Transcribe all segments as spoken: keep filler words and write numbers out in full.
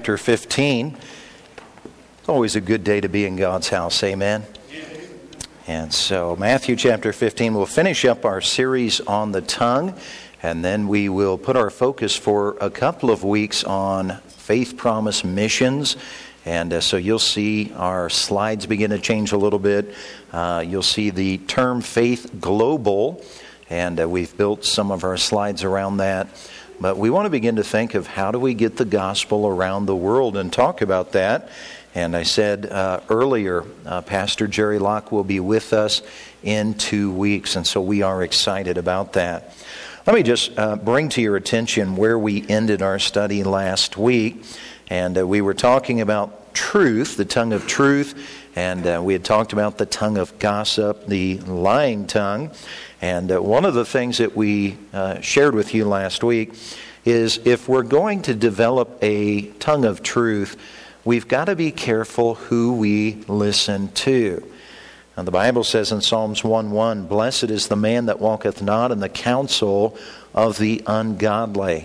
chapter fifteen. It's always a good day to be in God's house, amen? And so Matthew chapter fifteen, we'll finish up our series on the tongue, and then we will put our focus for a couple of weeks on Faith Promise missions. And uh, so you'll see our slides begin to change a little bit. Uh, you'll see the term Faith Global, and uh, we've built some of our slides around that. But we want to begin to think of how do we get the gospel around the world and talk about that. And I said uh, earlier, uh, Pastor Jerry Locke will be with us in two weeks, and so we are excited about that. Let me just uh, bring to your attention where we ended our study last week. And uh, we were talking about truth, the tongue of truth, and uh, we had talked about the tongue of gossip, the lying tongue. And uh, one of the things that we uh, shared with you last week is if we're going to develop a tongue of truth, we've got to be careful who we listen to. Now, the Bible says in Psalms one one, "Blessed is the man that walketh not in the counsel of the ungodly."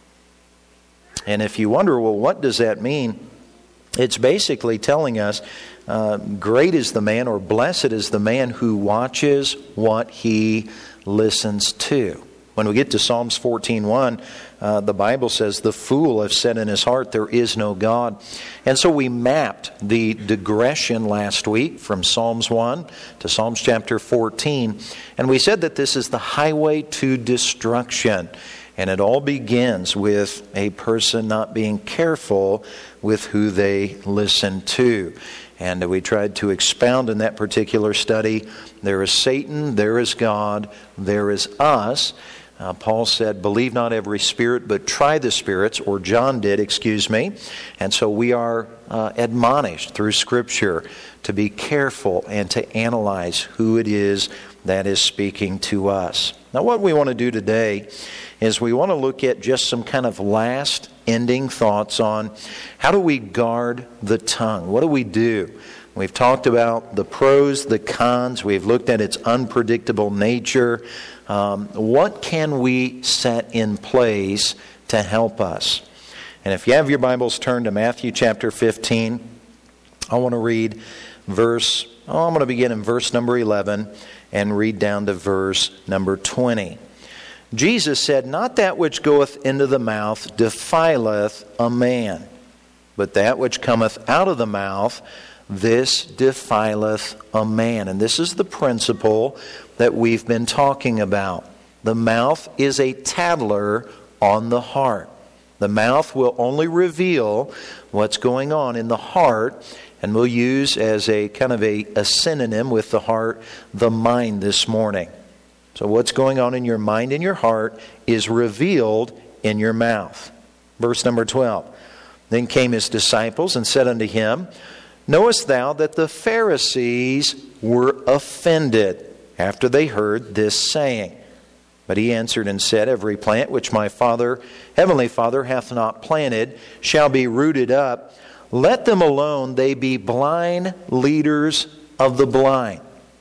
And if you wonder, well, what does that mean? It's basically telling us, uh, great is the man, or blessed is the man who watches what he listens to. When we get to Psalms fourteen one, uh, the Bible says, "The fool hath said in his heart, there is no God." And so we mapped the digression last week from Psalms one to Psalms chapter fourteen. And we said that this is the highway to destruction. And it all begins with a person not being careful with who they listen to. And we tried to expound in that particular study, there is Satan, there is God, there is us. Uh, Paul said, "Believe not every spirit, but try the spirits," or John did, excuse me. And so we are uh, admonished through Scripture to be careful and to analyze who it is that is speaking to us. Now, what we want to do today is we want to look at just some kind of last ending thoughts on how do we guard the tongue? What do we do? We've talked about the pros, the cons. We've looked at its unpredictable nature. Um, what can we set in place to help us? And if you have your Bibles turned to Matthew chapter fifteen, I want to read verse, oh, I'm going to begin in verse number eleven and read down to verse number twenty. Jesus said, "Not that which goeth into the mouth defileth a man, but that which cometh out of the mouth, this defileth a man." And this is the principle that we've been talking about. The mouth is a tattler on the heart. The mouth will only reveal what's going on in the heart, and we'll use as a kind of a, a synonym with the heart, the mind this morning. So what's going on in your mind and your heart is revealed in your mouth. Verse number twelve. "Then came his disciples and said unto him, Knowest thou that the Pharisees were offended after they heard this saying? But he answered and said, Every plant which my Father, heavenly Father, hath not planted shall be rooted up. Let them alone, they be blind leaders of the blind."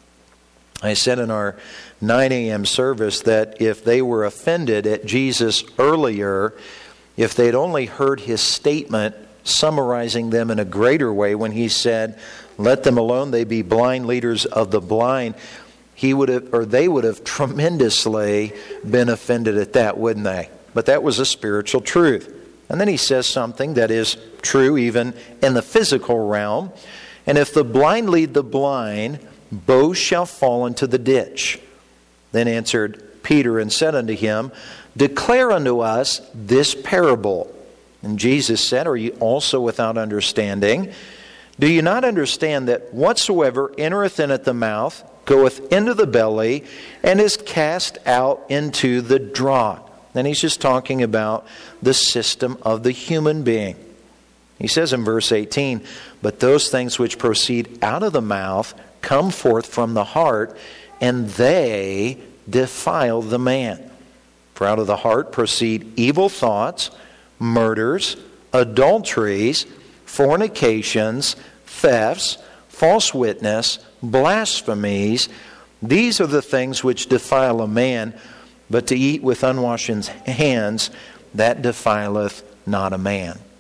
I said in our nine a.m. service that if they were offended at Jesus earlier, if they'd only heard his statement summarizing them in a greater way when he said, "Let them alone, they be blind leaders of the blind," he would have, or they would have tremendously been offended at that, wouldn't they? But that was a spiritual truth. And then he says something that is true even in the physical realm. "And if the blind lead the blind, both shall fall into the ditch. Then answered Peter and said unto him, Declare unto us this parable. And Jesus said, Are ye also without understanding? Do you not understand that whatsoever entereth in at the mouth goeth into the belly and is cast out into the draught?" And he's just talking about the system of the human being. He says in verse eighteen, "But those things which proceed out of the mouth come forth from the heart, and they defile the man. For out of the heart proceed evil thoughts, murders, adulteries, fornications, thefts, false witness, blasphemies. These are the things which defile a man, but to eat with unwashen hands, that defileth not a man."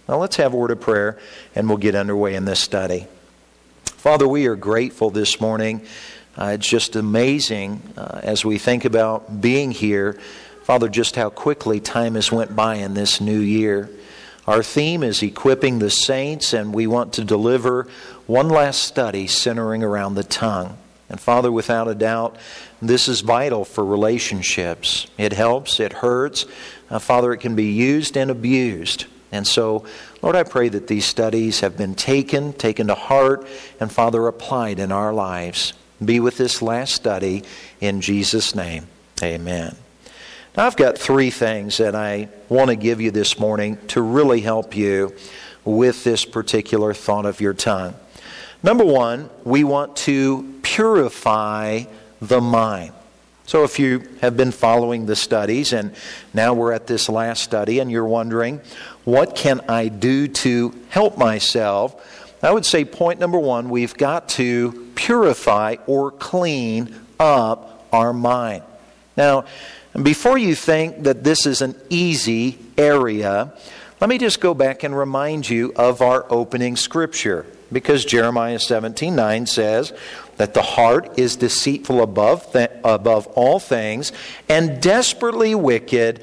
Now let's have a word of prayer and we'll get underway in this study. Father, we are grateful this morning. Uh, it's just amazing uh, as we think about being here, Father, just how quickly time has went by in this new year. Our theme is equipping the saints, and we want to deliver one last study centering around the tongue. And Father, without a doubt, this is vital for relationships. It helps, it hurts. Uh, Father, it can be used and abused. And so, Lord, I pray that these studies have been taken, taken to heart, and Father, applied in our lives. Be with this last study in Jesus' name. Amen. Now, I've got three things that I want to give you this morning to really help you with this particular thought of your tongue. Number one, we want to purify the mind. So if you have been following the studies, and now we're at this last study, and you're wondering, what can I do to help myself? I would say point number one, we've got to purify or clean up our mind. Now, before you think that this is an easy area, let me just go back and remind you of our opening scripture. Because Jeremiah seventeen nine says that the heart is deceitful above th- above all things and desperately wicked.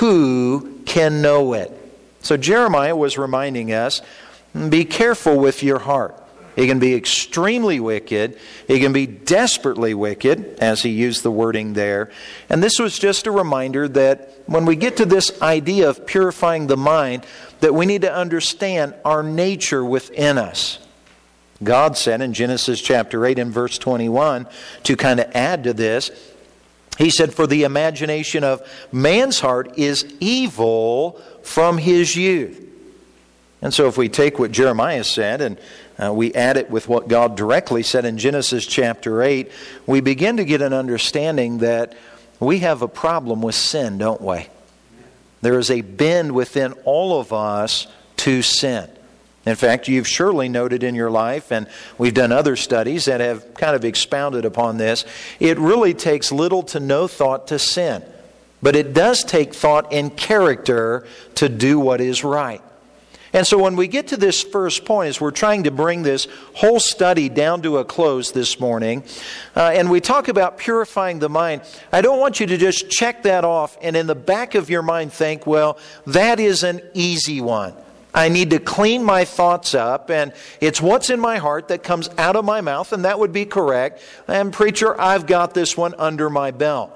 Who can know it? So Jeremiah was reminding us, be careful with your heart. It can be extremely wicked. It can be desperately wicked, as he used the wording there. And this was just a reminder that when we get to this idea of purifying the mind, that we need to understand our nature within us. God said in Genesis chapter eight and verse twenty-one, to kind of add to this, He said, for the imagination of man's heart is evil from his youth. And so if we take what Jeremiah said and uh, we add it with what God directly said in Genesis chapter eight, we begin to get an understanding that we have a problem with sin, don't we? There is a bend within all of us to sin. In fact, you've surely noted in your life, and we've done other studies that have kind of expounded upon this, it really takes little to no thought to sin. But it does take thought and character to do what is right. And so when we get to this first point, as we're trying to bring this whole study down to a close this morning, uh, and we talk about purifying the mind, I don't want you to just check that off and in the back of your mind think, well, that is an easy one. I need to clean my thoughts up, and it's what's in my heart that comes out of my mouth, and that would be correct. And preacher, I've got this one under my belt.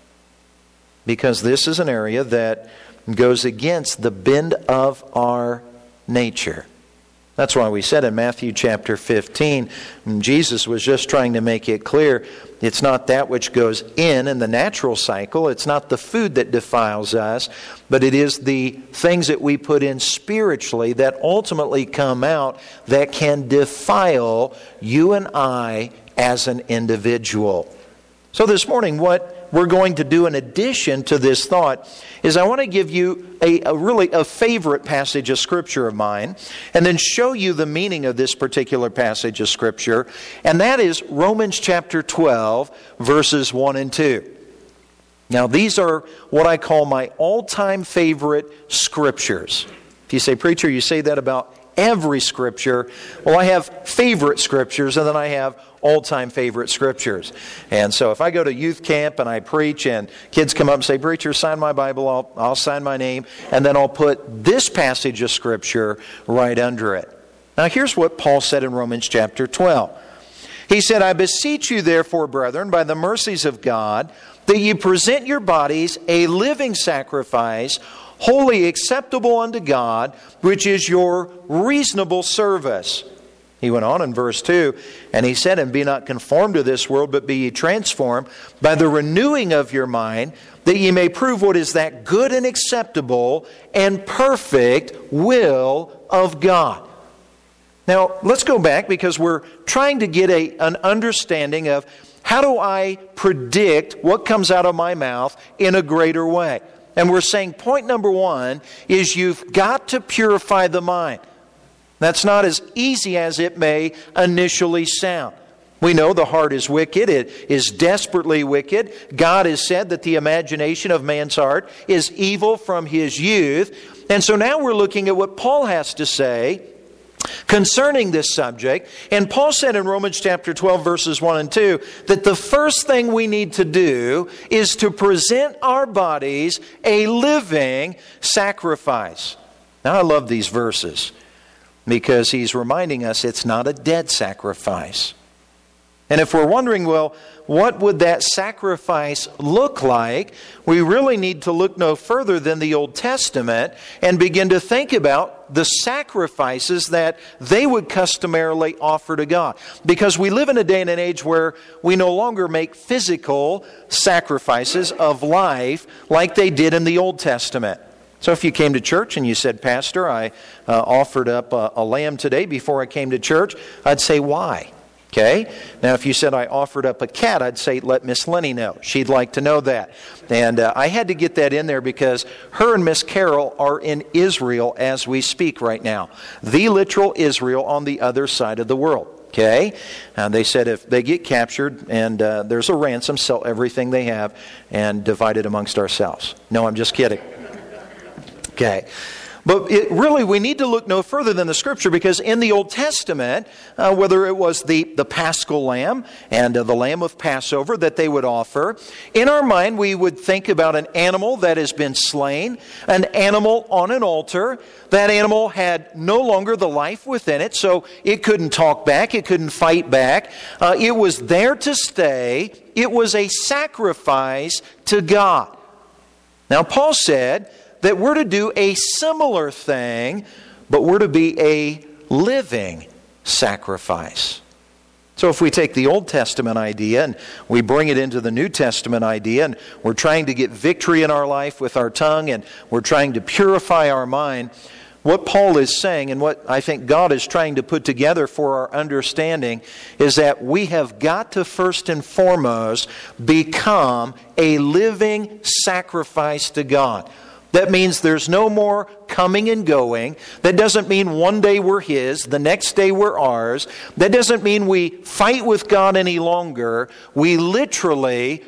Because this is an area that goes against the bend of our nature. That's why we said in Matthew chapter fifteen, Jesus was just trying to make it clear, it's not that which goes in in the natural cycle, it's not the food that defiles us, but it is the things that we put in spiritually that ultimately come out that can defile you and I as an individual. So this morning, what we're going to do in addition to this thought is I want to give you a, a really a favorite passage of Scripture of mine and then show you the meaning of this particular passage of Scripture, and that is Romans chapter twelve, verses one and two. Now these are what I call my all-time favorite Scriptures. If you say, preacher, you say that about every Scripture. Well, I have favorite Scriptures, and then I have all-time favorite Scriptures. And so if I go to youth camp and I preach and kids come up and say, preacher, sign my Bible, I'll, I'll sign my name, and then I'll put this passage of Scripture right under it. Now here's what Paul said in Romans chapter twelve. He said, I beseech you therefore, brethren, by the mercies of God, that you present your bodies a living sacrifice, wholly acceptable unto God, which is your reasonable service. He went on in verse two, and he said, and be not conformed to this world, but be ye transformed by the renewing of your mind, that ye may prove what is that good and acceptable and perfect will of God. Now, let's go back because we're trying to get a, an understanding of how do I predict what comes out of my mouth in a greater way. And we're saying point number one is you've got to purify the mind. That's not as easy as it may initially sound. We know the heart is wicked. It is desperately wicked. God has said that the imagination of man's heart is evil from his youth. And so now we're looking at what Paul has to say concerning this subject. And Paul said in Romans chapter twelve, verses one and two, that the first thing we need to do is to present our bodies a living sacrifice. Now I love these verses because he's reminding us it's not a dead sacrifice. And if we're wondering, well, what would that sacrifice look like? We really need to look no further than the Old Testament and begin to think about the sacrifices that they would customarily offer to God. Because we live in a day and an age where we no longer make physical sacrifices of life like they did in the Old Testament. So if you came to church and you said, Pastor, I uh, offered up a, a lamb today before I came to church, I'd say, why? Okay? Now, if you said I offered up a cat, I'd say, let Miss Lenny know. She'd like to know that. And uh, I had to get that in there because her and Miss Carol are in Israel as we speak right now. The literal Israel on the other side of the world. Okay? And they said if they get captured and uh, there's a ransom, sell everything they have and divide it amongst ourselves. No, I'm just kidding. Okay. But it, really, we need to look no further than the Scripture because in the Old Testament, uh, whether it was the, the Paschal lamb and uh, the lamb of Passover that they would offer, in our mind we would think about an animal that has been slain, an animal on an altar. That animal had no longer the life within it, so it couldn't talk back, it couldn't fight back. Uh, it was there to stay. It was a sacrifice to God. Now, Paul said that we're to do a similar thing, but we're to be a living sacrifice. So if we take the Old Testament idea and we bring it into the New Testament idea, and we're trying to get victory in our life with our tongue, and we're trying to purify our mind, what Paul is saying, and what I think God is trying to put together for our understanding, is that we have got to first and foremost become a living sacrifice to God. That means there's no more coming and going. That doesn't mean one day we're His, the next day we're ours. That doesn't mean we fight with God any longer. We literally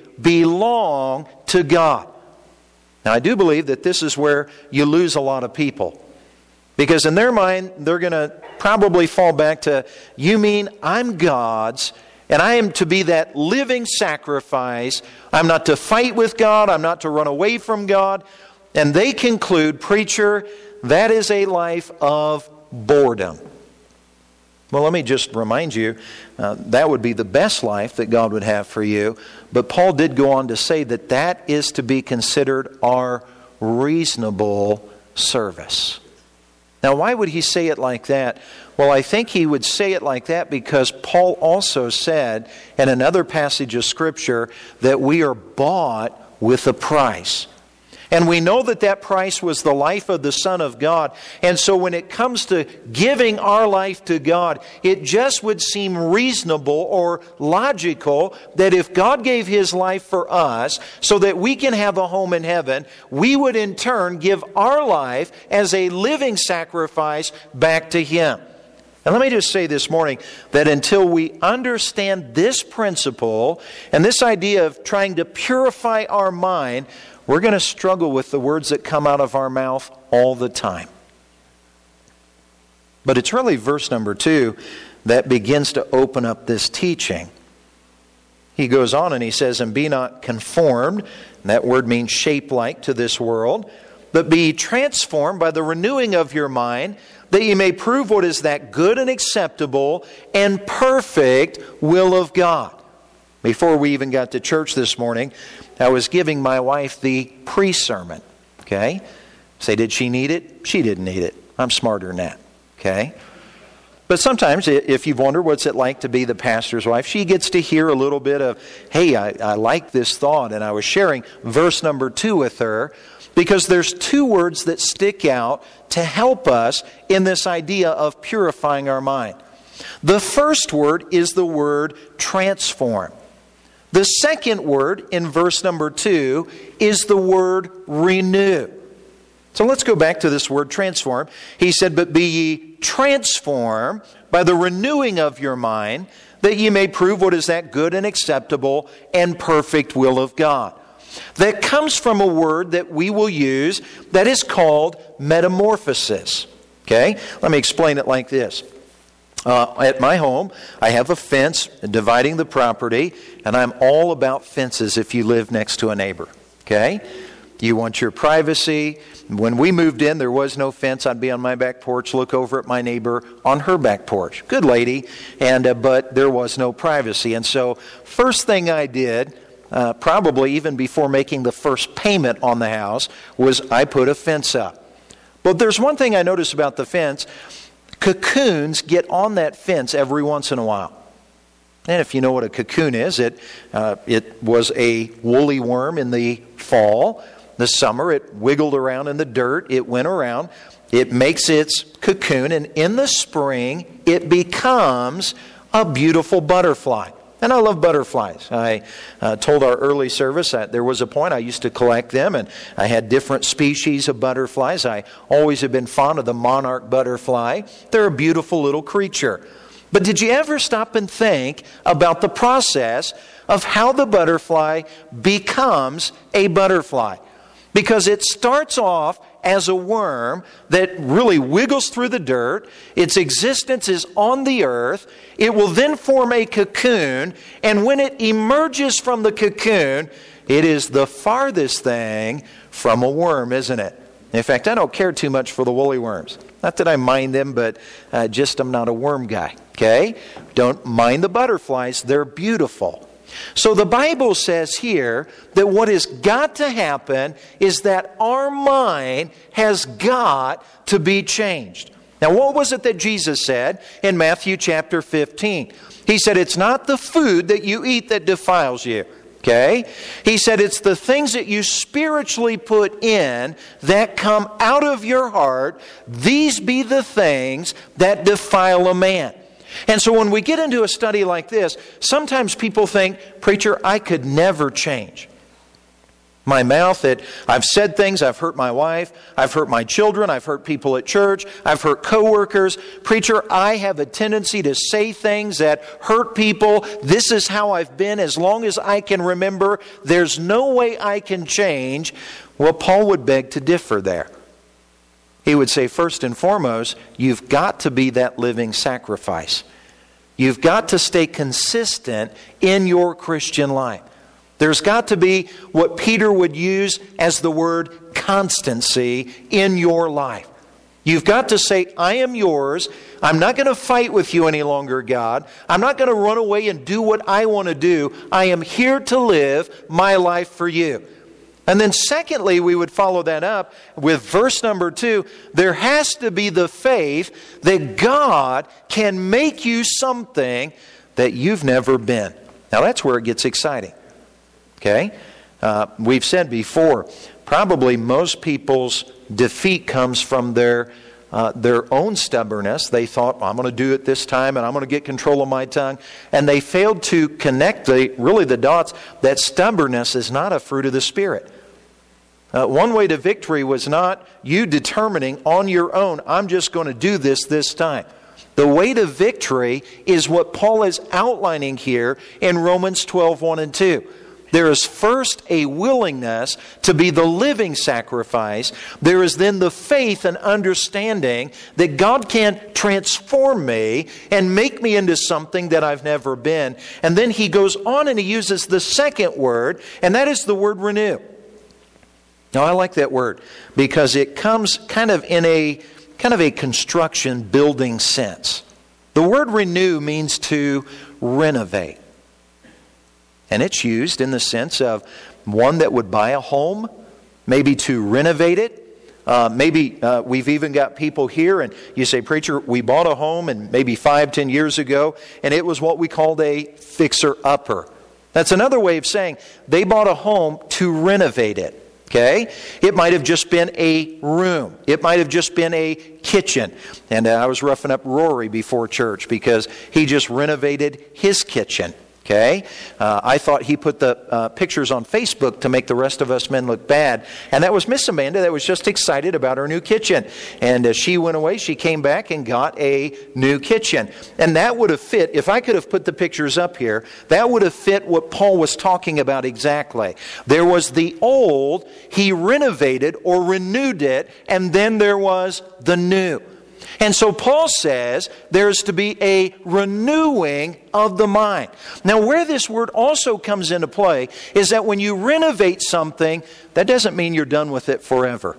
belong to God. Now, I do believe that this is where you lose a lot of people. Because in their mind, they're going to probably fall back to, you mean I'm God's, and I am to be that living sacrifice. I'm not to fight with God. I'm not to run away from God. And they conclude, preacher, that is a life of boredom. Well, let me just remind you, uh, that would be the best life that God would have for you. But Paul did go on to say that that is to be considered our reasonable service. Now, why would he say it like that? Well, I think he would say it like that because Paul also said in another passage of Scripture that we are bought with a price. And we know that that price was the life of the Son of God. And so when it comes to giving our life to God, it just would seem reasonable or logical that if God gave His life for us so that we can have a home in heaven, we would in turn give our life as a living sacrifice back to Him. And let me just say this morning that until we understand this principle and this idea of trying to purify our mind, we're going to struggle with the words that come out of our mouth all the time. But it's really verse number two that begins to open up this teaching. He goes on and he says, and be not conformed, and that word means shape-like to this world, but be transformed by the renewing of your mind, that you may prove what is that good and acceptable and perfect will of God. Before we even got to church this morning, I was giving my wife the pre-sermon. Okay? Say, did she need it? She didn't need it. I'm smarter than that. Okay? But sometimes, if you've wondered what's it like to be the pastor's wife, she gets to hear a little bit of, hey, I, I like this thought. And I was sharing verse number two with her because there's two words that stick out to help us in this idea of purifying our mind. The first word is the word transform. The second word in verse number two is the word renew. So let's go back to this word transform. He said, but be ye transformed by the renewing of your mind, that ye may prove what is that good and acceptable and perfect will of God. That comes from a word that we will use that is called metamorphosis. Okay? Let me explain it like this. Uh, at my home, I have a fence dividing the property, and I'm all about fences if you live next to a neighbor. Okay? You want your privacy. When we moved in, there was no fence. I'd be on my back porch, look over at my neighbor on her back porch. Good lady, and uh, but there was no privacy. And so, first thing I did, uh, probably even before making the first payment on the house, was I put a fence up. But there's one thing I noticed about the fence. Cocoons get on that fence every once in a while. And if you know what a cocoon is, it uh, it was a woolly worm in the fall. The summer, it wiggled around in the dirt. It went around. It makes its cocoon. And in the spring, it becomes a beautiful butterfly. And I love butterflies. I uh, told our early service that there was a point I used to collect them, and I had different species of butterflies. I always have been fond of the monarch butterfly. They're a beautiful little creature. But did you ever stop and think about the process of how the butterfly becomes a butterfly? Because it starts off as a worm that really wiggles through the dirt. Its existence is on the earth. It will then form a cocoon. And when it emerges from the cocoon, it is the farthest thing from a worm, isn't it? In fact, I don't care too much for the woolly worms. Not that I mind them, but uh, just I'm not a worm guy. Okay? Don't mind the butterflies. They're beautiful. So the Bible says here that what has got to happen is that our mind has got to be changed. Now, what was it that Jesus said in Matthew chapter fifteen? He said, it's not the food that you eat that defiles you. Okay? He said, it's the things that you spiritually put in that come out of your heart. These be the things that defile a man. And so when we get into a study like this, sometimes people think, preacher, I could never change. My mouth, that I've said things, I've hurt my wife, I've hurt my children, I've hurt people at church, I've hurt coworkers. Preacher, I have a tendency to say things that hurt people. This is how I've been as long as I can remember. There's no way I can change. Well, Paul would beg to differ there. He would say, first and foremost, you've got to be that living sacrifice. You've got to stay consistent in your Christian life. There's got to be what Peter would use as the word constancy in your life. You've got to say, I am yours. I'm not going to fight with you any longer, God. I'm not going to run away and do what I want to do. I am here to live my life for you. And then secondly, we would follow that up with verse number two. There has to be the faith that God can make you something that you've never been. Now that's where it gets exciting. Okay? Uh, we've said before, probably most people's defeat comes from their uh, their own stubbornness. They thought, well, I'm going to do it this time and I'm going to get control of my tongue. And they failed to connect the really the dots that stubbornness is not a fruit of the Spirit. Uh, one way to victory was not you determining on your own, I'm just going to do this this time. The way to victory is what Paul is outlining here in Romans twelve, one and two. There is first a willingness to be the living sacrifice. There is then the faith and understanding that God can transform me and make me into something that I've never been. And then he goes on and he uses the second word, and that is the word renew. Now I like that word because it comes kind of in a kind of a construction building sense. The word renew means to renovate. And it's used in the sense of one that would buy a home, maybe to renovate it. Uh, maybe uh, we've even got people here and you say, preacher, we bought a home and maybe five, ten years ago, and it was what we called a fixer-upper. That's another way of saying they bought a home to renovate it. Okay? It might have just been a room. It might have just been a kitchen. And uh, I was roughing up Rory before church because he just renovated his kitchen. Okay? Uh, I thought he put the uh, pictures on Facebook to make the rest of us men look bad. And that was Miss Amanda that was just excited about her new kitchen. And as she went away, she came back and got a new kitchen. And that would have fit, if I could have put the pictures up here, that would have fit what Paul was talking about exactly. There was the old, he renovated or renewed it, and then there was the new. And so Paul says there's to be a renewing of the mind. Now, where this word also comes into play is that when you renovate something, that doesn't mean you're done with it forever.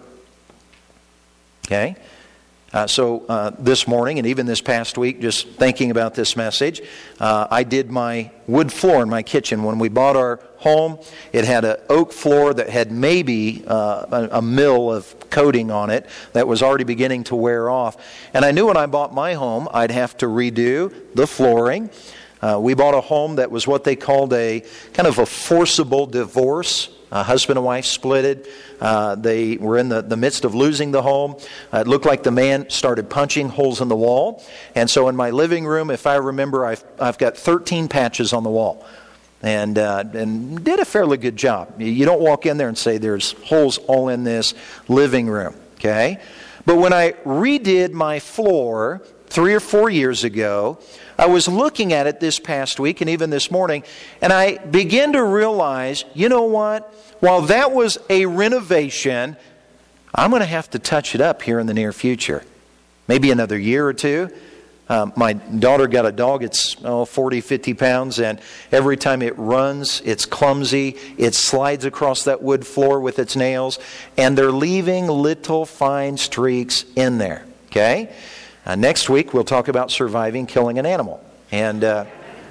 Okay? Uh, so uh, this morning and even this past week, just thinking about this message, uh, I did my wood floor in my kitchen. When we bought our home, it had an oak floor that had maybe uh, a, a mil of coating on it that was already beginning to wear off. And I knew when I bought my home, I'd have to redo the flooring. Uh, we bought a home that was what they called a kind of a forcible divorce. A husband and wife splitted. Uh, they were in the, the midst of losing the home. Uh, it looked like the man started punching holes in the wall. And so in my living room, if I remember, I've, I've got thirteen patches on the wall. And, uh, and did a fairly good job. You don't walk in there and say there's holes all in this living room. Okay? But when I redid my floor three or four years ago, I was looking at it this past week and even this morning, and I began to realize, you know what? While that was a renovation, I'm going to have to touch it up here in the near future. Maybe another year or two. Um, my daughter got a dog. It's oh, forty, fifty pounds, and every time it runs, it's clumsy. It slides across that wood floor with its nails, and they're leaving little fine streaks in there. Okay? Uh, next week, we'll talk about surviving killing an animal. And uh,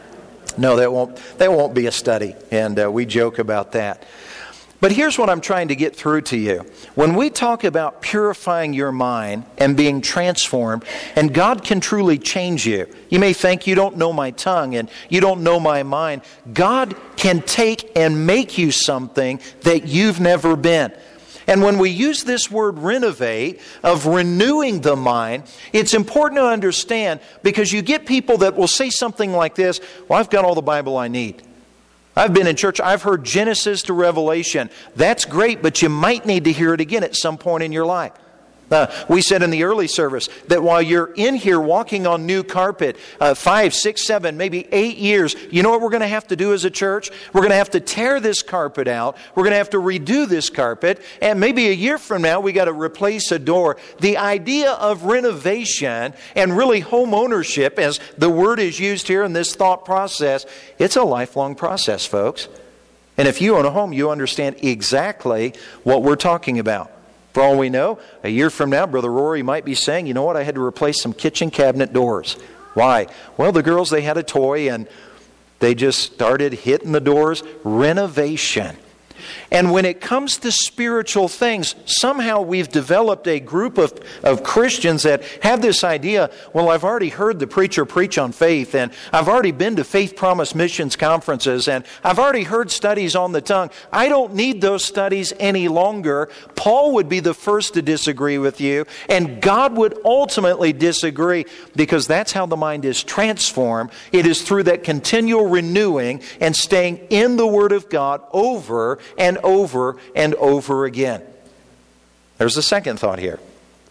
no, that won't, that won't be a study. And uh, we joke about that. But here's what I'm trying to get through to you. When we talk about purifying your mind and being transformed, and God can truly change you. You may think you don't know my tongue and you don't know my mind. God can take and make you something that you've never been. And when we use this word renovate, of renewing the mind, it's important to understand, because you get people that will say something like this, well, I've got all the Bible I need. I've been in church, I've heard Genesis to Revelation. That's great, but you might need to hear it again at some point in your life. Uh, we said in the early service that while you're in here walking on new carpet, uh, five, six, seven, maybe eight years, you know what we're going to have to do as a church? We're going to have to tear this carpet out. We're going to have to redo this carpet. And maybe a year from now, we got to replace a door. The idea of renovation and really home ownership, as the word is used here in this thought process, it's a lifelong process, folks. And if you own a home, you understand exactly what we're talking about. For all we know, a year from now, Brother Rory might be saying, you know what, I had to replace some kitchen cabinet doors. Why? Well, the girls, they had a toy and they just started hitting the doors. Renovation. And when it comes to spiritual things, somehow we've developed a group of, of Christians that have this idea, well, I've already heard the preacher preach on faith, and I've already been to Faith Promise Missions conferences, and I've already heard studies on the tongue. I don't need those studies any longer. Paul would be the first to disagree with you, and God would ultimately disagree, because that's how the mind is transformed. It is through that continual renewing and staying in the Word of God over and over and over again. There's the second thought here.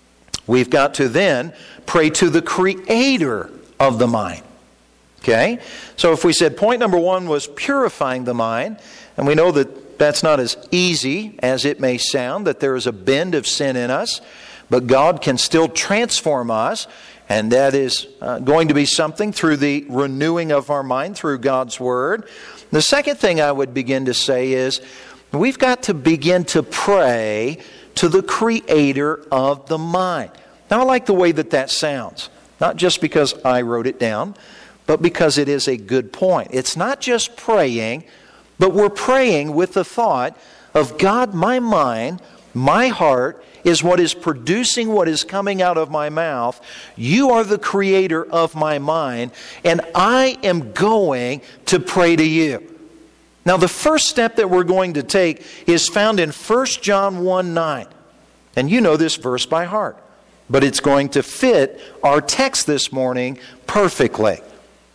We've got to then pray to the Creator of the mind. Okay? So if we said point number one was purifying the mind, and we know that that's not as easy as it may sound, that there is a bend of sin in us, but God can still transform us, and that is uh, going to be something through the renewing of our mind through God's Word. The second thing I would begin to say is, we've got to begin to pray to the Creator of the mind. Now, I like the way that that sounds. Not just because I wrote it down, but because it is a good point. It's not just praying, but we're praying with the thought of, God, my mind, my heart is what is producing what is coming out of my mouth. You are the Creator of my mind, and I am going to pray to you. Now, the first step that we're going to take is found in First John one nine. And you know this verse by heart. But it's going to fit our text this morning perfectly.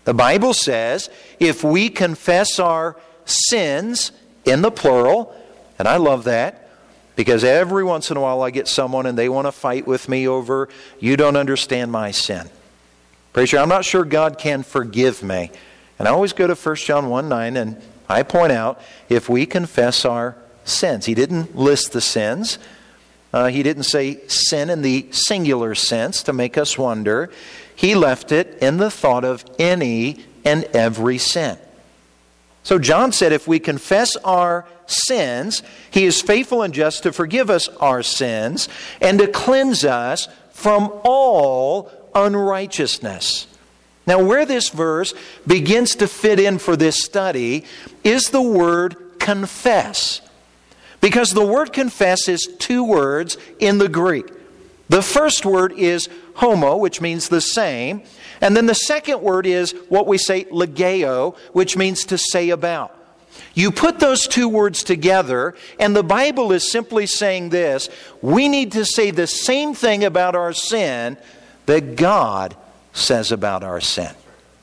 The Bible says if we confess our sins in the plural, and I love that because every once in a while I get someone and they want to fight with me over, you don't understand my sin. Preacher, I'm not sure God can forgive me. And I always go to First John one nine and I point out if we confess our sins. He didn't list the sins. Uh, he didn't say sin in the singular sense to make us wonder. He left it in the thought of any and every sin. So John said if we confess our sins, He is faithful and just to forgive us our sins and to cleanse us from all unrighteousness. Now where this verse begins to fit in for this study is the word confess. Because the word confess is two words in the Greek. The first word is homo, which means the same. And then the second word is what we say legeo, which means to say about. You put those two words together, and the Bible is simply saying this: we need to say the same thing about our sin that God says about our sin.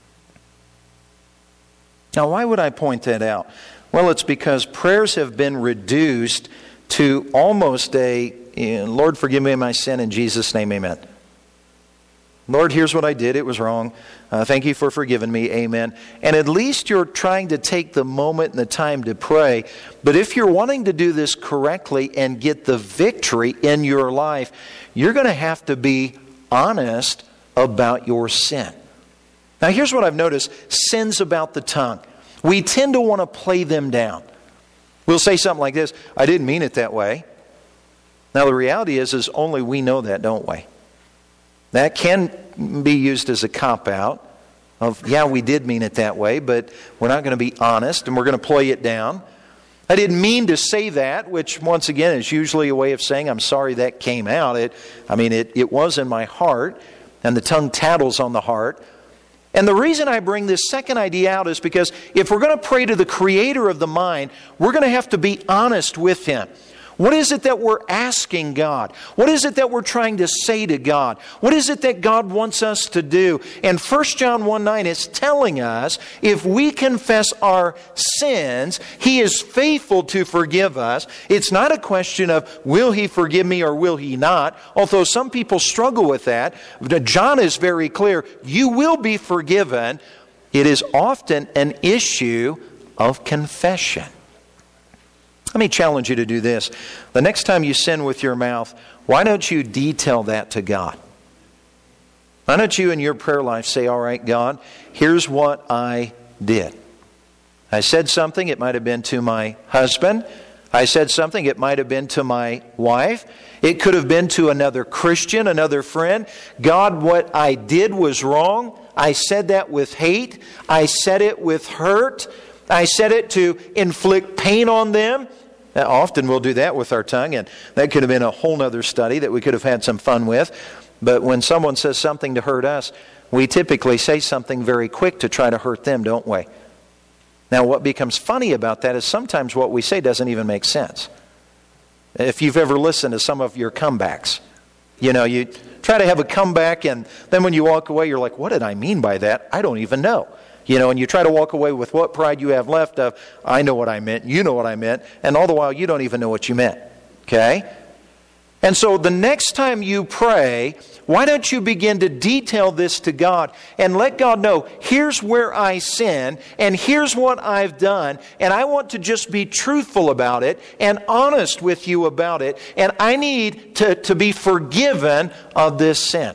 Now, why would I point that out? Well, it's because prayers have been reduced to almost a, Lord, forgive me my sin, in Jesus' name, amen. Lord, here's what I did. It was wrong. Uh, thank you for forgiving me. Amen. And at least you're trying to take the moment and the time to pray. But if you're wanting to do this correctly and get the victory in your life, you're going to have to be honest about your sin. Now, here's what I've noticed. Sins about the tongue. We tend to want to play them down. We'll say something like this: I didn't mean it that way. Now, the reality is, is only we know that, don't we? That can be used as a cop-out of, yeah, we did mean it that way, but we're not going to be honest and we're going to play it down. I didn't mean to say that, which once again is usually a way of saying, I'm sorry that came out. It, I mean, it, it was in my heart, and the tongue tattles on the heart. And the reason I bring this second idea out is because if we're going to pray to the Creator of the mind, we're going to have to be honest with Him. What is it that we're asking God? What is it that we're trying to say to God? What is it that God wants us to do? And First John one nine is telling us if we confess our sins, He is faithful to forgive us. It's not a question of will He forgive me or will He not, although some people struggle with that. John is very clear. You will be forgiven. It is often an issue of confession. Let me challenge you to do this. The next time you sin with your mouth, why don't you detail that to God? Why don't you in your prayer life say, all right, God, here's what I did. I said something, it might have been to my husband. I said something, it might have been to my wife. It could have been to another Christian, another friend. God, what I did was wrong. I said that with hate. I said it with hurt. I said it to inflict pain on them. Now, often we'll do that with our tongue, and that could have been a whole other study that we could have had some fun with. But when someone says something to hurt us, we typically say something very quick to try to hurt them, don't we? Now, what becomes funny about that is sometimes what we say doesn't even make sense. If you've ever listened to some of your comebacks, you know, you try to have a comeback, and then when you walk away, you're like, what did I mean by that? I don't even know. You know, and you try to walk away with what pride you have left of, I know what I meant, you know what I meant, and all the while you don't even know what you meant. Okay? And so the next time you pray, why don't you begin to detail this to God and let God know, here's where I sin, and here's what I've done, and I want to just be truthful about it and honest with you about it, and I need to, to be forgiven of this sin.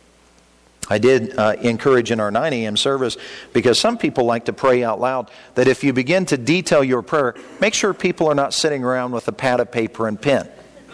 I did uh, encourage in our nine a.m. service, because some people like to pray out loud, that if you begin to detail your prayer, make sure people are not sitting around with a pad of paper and pen.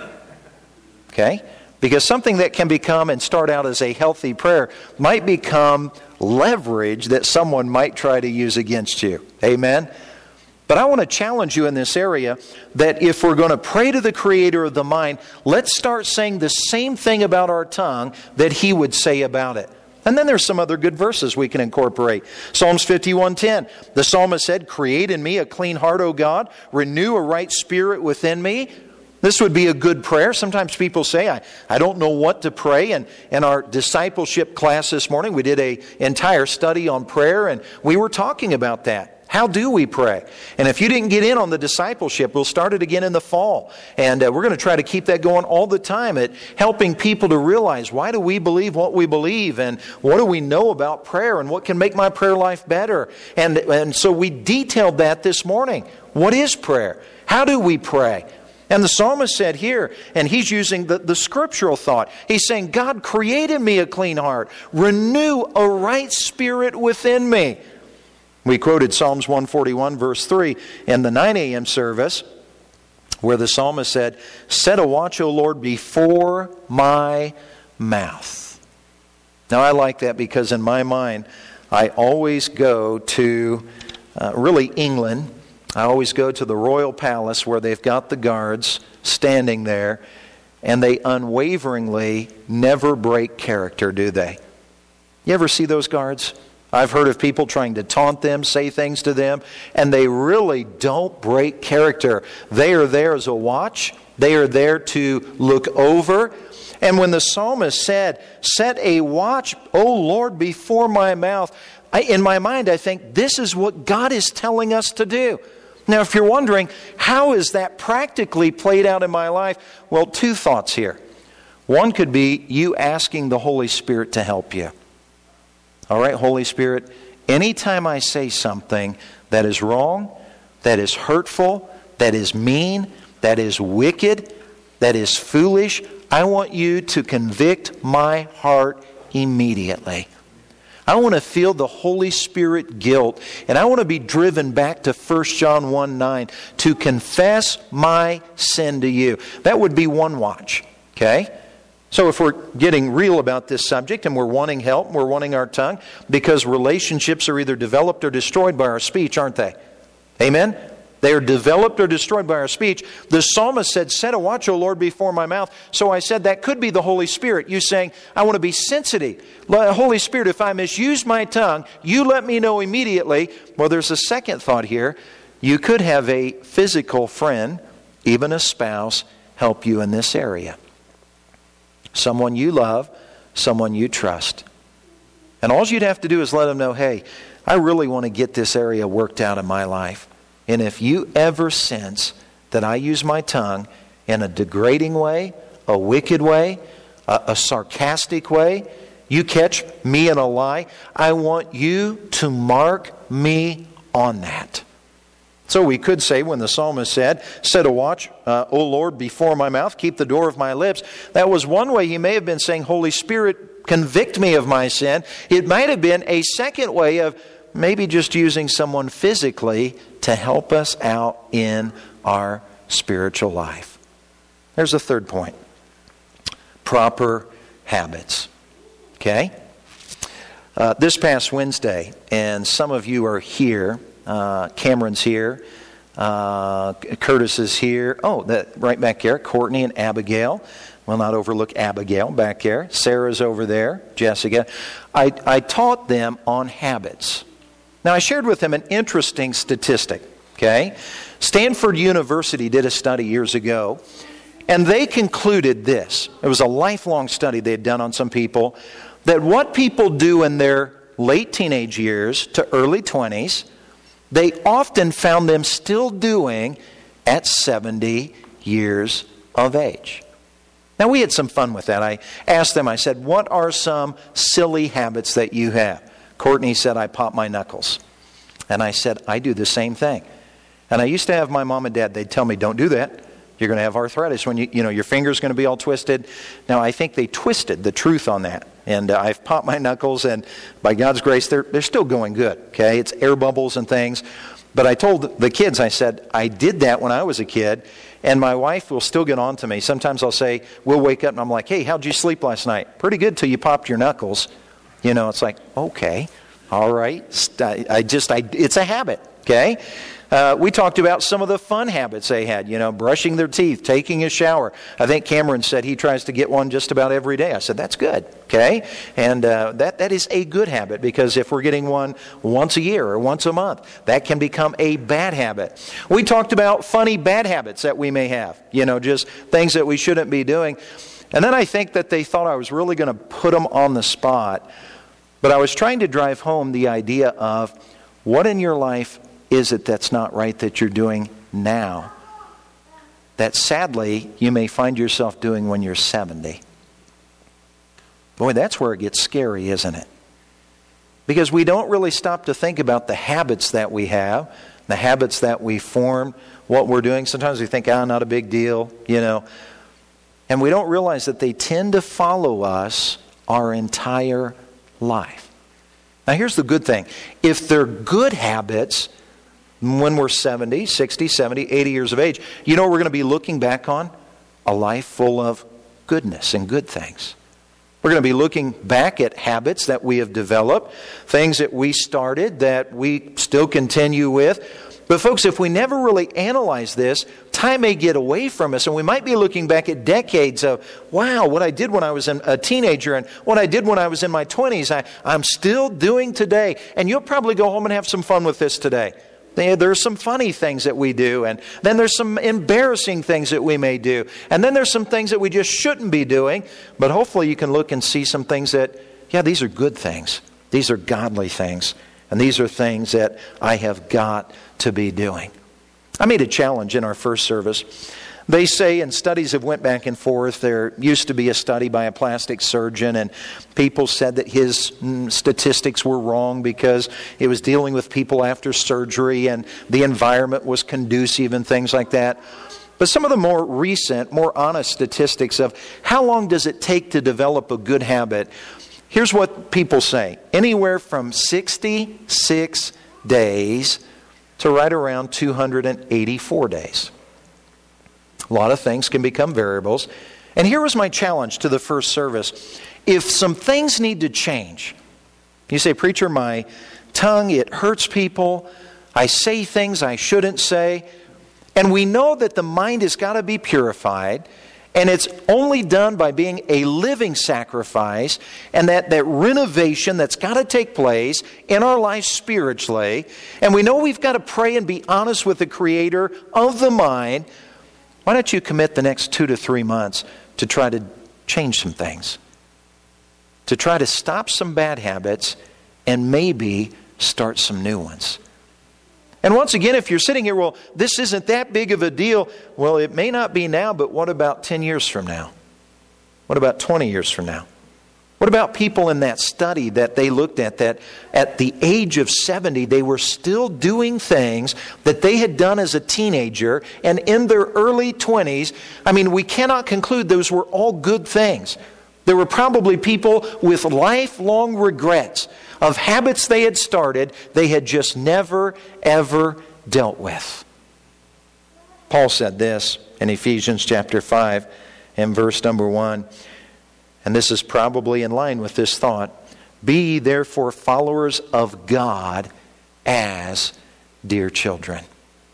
Okay? Because something that can become and start out as a healthy prayer might become leverage that someone might try to use against you. Amen? But I want to challenge you in this area that if we're going to pray to the Creator of the mind, let's start saying the same thing about our tongue that He would say about it. And then there's some other good verses we can incorporate. Psalms fifty-one ten. The psalmist said, create in me a clean heart, O God. Renew a right spirit within me. This would be a good prayer. Sometimes people say, I, I don't know what to pray. And in our discipleship class this morning, we did an entire study on prayer, and we were talking about that. How do we pray? And if you didn't get in on the discipleship, we'll start it again in the fall. And uh, we're going to try to keep that going all the time at helping people to realize, why do we believe what we believe? And what do we know about prayer? And what can make my prayer life better? And, and so we detailed that this morning. What is prayer? How do we pray? And the psalmist said here, and he's using the, the scriptural thought. He's saying, God created me a clean heart. Renew a right spirit within me. We quoted Psalms one forty-one verse three in the nine a.m. service, where the psalmist said, set a watch, O Lord, before my mouth. Now I like that because in my mind, I always go to uh, really England. I always go to the royal palace where they've got the guards standing there, and they unwaveringly never break character, do they? You ever see those guards? I've heard of people trying to taunt them, say things to them, and they really don't break character. They are there as a watch. They are there to look over. And when the psalmist said, set a watch, O Lord, before my mouth, I, in my mind I think this is what God is telling us to do. Now, if you're wondering, how is that practically played out in my life? Well, two thoughts here. One could be you asking the Holy Spirit to help you. All right, Holy Spirit, anytime I say something that is wrong, that is hurtful, that is mean, that is wicked, that is foolish, I want you to convict my heart immediately. I want to feel the Holy Spirit guilt, and I want to be driven back to First John one nine to confess my sin to you. That would be one watch, okay? So if we're getting real about this subject and we're wanting help, we're wanting our tongue, because relationships are either developed or destroyed by our speech, aren't they? Amen? They are developed or destroyed by our speech. The psalmist said, set a watch, O Lord, before my mouth. So I said that could be the Holy Spirit. You saying, I want to be sensitive. Holy Spirit, if I misuse my tongue, you let me know immediately. Well, there's a second thought here. You could have a physical friend, even a spouse, help you in this area. Someone you love, someone you trust. And all you'd have to do is let them know, hey, I really want to get this area worked out in my life. And if you ever sense that I use my tongue in a degrading way, a wicked way, a, a sarcastic way, you catch me in a lie, I want you to mark me on that. So we could say when the psalmist said, set a watch, uh, O Lord, before my mouth, keep the door of my lips. That was one way he may have been saying, Holy Spirit, convict me of my sin. It might have been a second way of maybe just using someone physically to help us out in our spiritual life. There's a third point. Proper habits. Okay? Uh, this past Wednesday, and some of you are here, uh, Cameron's here, uh, Curtis is here. Oh, that right back there, Courtney and Abigail. We'll not overlook Abigail back there. Sarah's over there, Jessica. I, I taught them on habits. Now, I shared with them an interesting statistic, okay? Stanford University did a study years ago, and they concluded this. It was a lifelong study they had done on some people, that what people do in their late teenage years to early twenties, they often found them still doing at seventy years of age. Now, we had some fun with that. I asked them, I said, what are some silly habits that you have? Courtney said, I pop my knuckles. And I said, I do the same thing. And I used to have my mom and dad, they'd tell me, don't do that. You're going to have arthritis when you, you know, your finger's going to be all twisted. Now, I think they twisted the truth on that. And uh, I've popped my knuckles, and by God's grace, they're, they're still going good. Okay, it's air bubbles and things. But I told the kids, I said, I did that when I was a kid, and my wife will still get on to me. Sometimes I'll say, we'll wake up, and I'm like, hey, how'd you sleep last night? Pretty good till you popped your knuckles. You know, it's like, okay, all right. I just, I, it's a habit. Okay? Uh, we talked about some of the fun habits they had, you know, brushing their teeth, taking a shower. I think Cameron said he tries to get one just about every day. I said, that's good, okay? And uh, that, that is a good habit, because if we're getting one once a year or once a month, that can become a bad habit. We talked about funny bad habits that we may have, you know, just things that we shouldn't be doing. And then I think that they thought I was really going to put them on the spot, but I was trying to drive home the idea of what in your life is it that's not right that you're doing now that sadly you may find yourself doing when you're seventy? Boy, that's where it gets scary, isn't it? Because we don't really stop to think about the habits that we have, the habits that we form, what we're doing. Sometimes we think, ah, not a big deal, you know. And we don't realize that they tend to follow us our entire life. Now here's the good thing. If they're good habits, when we're seventy, sixty, seventy, eighty years of age, you know what we're going to be looking back on? A life full of goodness and good things. We're going to be looking back at habits that we have developed, things that we started that we still continue with. But folks, if we never really analyze this, time may get away from us, and we might be looking back at decades of, wow, what I did when I was a teenager and what I did when I was in my twenties, I, I'm still doing today. And you'll probably go home and have some fun with this today. There's some funny things that we do, and then there's some embarrassing things that we may do. And then there's some things that we just shouldn't be doing, but hopefully you can look and see some things that, yeah, these are good things. These are godly things. And these are things that I have got to be doing. I made a challenge in our first service. They say, and studies have went back and forth, there used to be a study by a plastic surgeon, and people said that his mm, statistics were wrong because it was dealing with people after surgery and the environment was conducive and things like that. But some of the more recent, more honest statistics of how long does it take to develop a good habit, here's what people say. Anywhere from sixty-six days to right around two hundred eighty-four days. A lot of things can become variables. And here was my challenge to the first service. If some things need to change, you say, preacher, my tongue, it hurts people. I say things I shouldn't say. And we know that the mind has got to be purified. And it's only done by being a living sacrifice, and that, that renovation that's got to take place in our life spiritually. And we know we've got to pray and be honest with the Creator of the mind. Why don't you commit the next two to three months to try to change some things? To try to stop some bad habits and maybe start some new ones. And once again, if you're sitting here, well, this isn't that big of a deal. Well, it may not be now, but what about ten years from now? What about twenty years from now? What about people in that study that they looked at that at the age of seventy, they were still doing things that they had done as a teenager, and in their early twenties, I mean, we cannot conclude those were all good things. There were probably people with lifelong regrets of habits they had started, they had just never, ever dealt with. Paul said this in Ephesians chapter five and verse number one. And this is probably in line with this thought. Be ye therefore followers of God as dear children.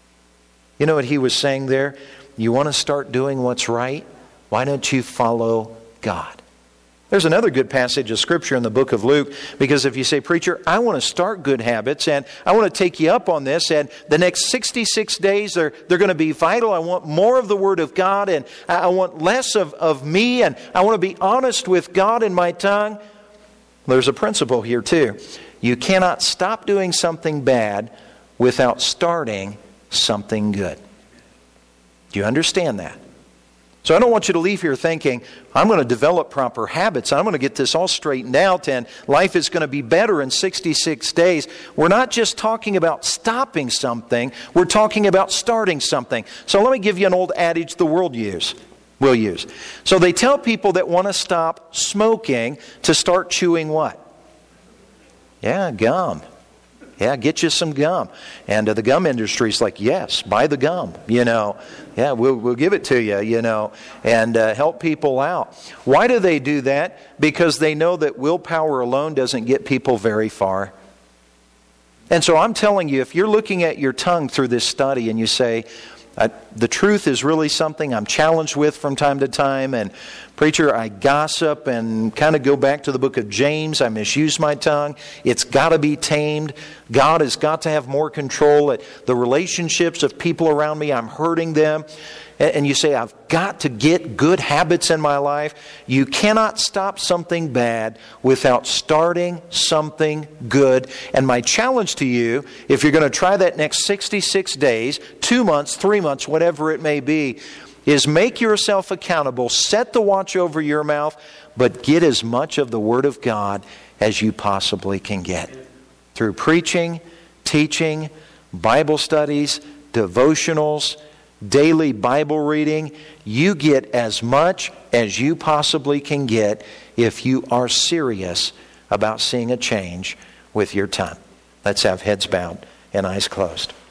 You know what he was saying there? You want to start doing what's right? Why don't you follow God? There's another good passage of Scripture in the book of Luke, because if you say, preacher, I want to start good habits, and I want to take you up on this, and the next sixty-six days, they're, they're going to be vital. I want more of the Word of God, and I want less of, of me, and I want to be honest with God in my tongue. There's a principle here too. You cannot stop doing something bad without starting something good. Do you understand that? So I don't want you to leave here thinking, I'm going to develop proper habits. I'm going to get this all straightened out and life is going to be better in sixty-six days. We're not just talking about stopping something. We're talking about starting something. So let me give you an old adage the world use, will use. So they tell people that want to stop smoking to start chewing what? Yeah, gum. Yeah, get you some gum. And uh, the gum industry's like, yes, buy the gum, you know. Yeah, we'll, we'll give it to you, you know, and uh, help people out. Why do they do that? Because they know that willpower alone doesn't get people very far. And so I'm telling you, if you're looking at your tongue through this study and you say, I, the truth is really something I'm challenged with from time to time, and preacher, I gossip and kind of go back to the book of James. I misuse my tongue. It's got to be tamed. God has got to have more control at the relationships of people around me. I'm hurting them. And you say, I've got to get good habits in my life. You cannot stop something bad without starting something good. And my challenge to you, if you're going to try that next sixty-six days, two months, three months, whatever it may be, is make yourself accountable. Set the watch over your mouth, but get as much of the Word of God as you possibly can get. Through preaching, teaching, Bible studies, devotionals, daily Bible reading, you get as much as you possibly can get if you are serious about seeing a change with your tongue. Let's have heads bowed and eyes closed.